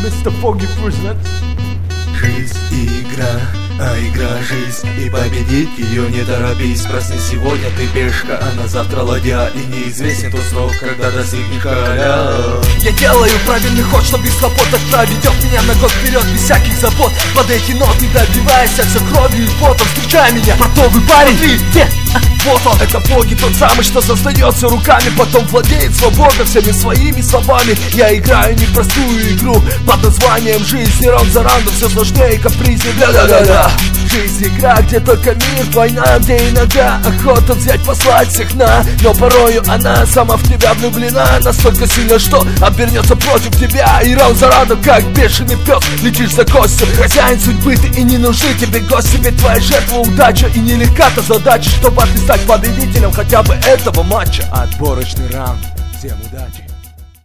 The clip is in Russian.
Mr. Foggy Fruit. Жизнь и игра, а игра жизнь, и победить ее не торопись. Проснись, сегодня ты пешка, а на завтра ладья, и неизвестен тот срок, когда достигнешь короля. Я делаю правильный ход, что без хлопот ведет меня на год вперед, без всяких забот. Под эти ноты добиваясь, все кровью и потом. Встречай меня, портовый парень, где? Вот он, это Фоги, тот самый, что создается руками, потом владеет свободой всеми своими словами. Я играю непростую игру под названием жизнь, и раунд за раундом все сложнее и капризнее. Ля-ля-ля-ля. Жизнь игра, где только мир, война, где иногда охота взять, послать всех на. Но порою она сама в тебя влюблена настолько сильно, что обернется против тебя. И раунд за раундом, как бешеный пес, летишь за гостем. Хозяин судьбы ты, и не нужны тебе гости, ведь твоя жертва удача. И нелегка та задача, чтобы ты стать победителем хотя бы этого матча. Отборочный раунд, всем удачи.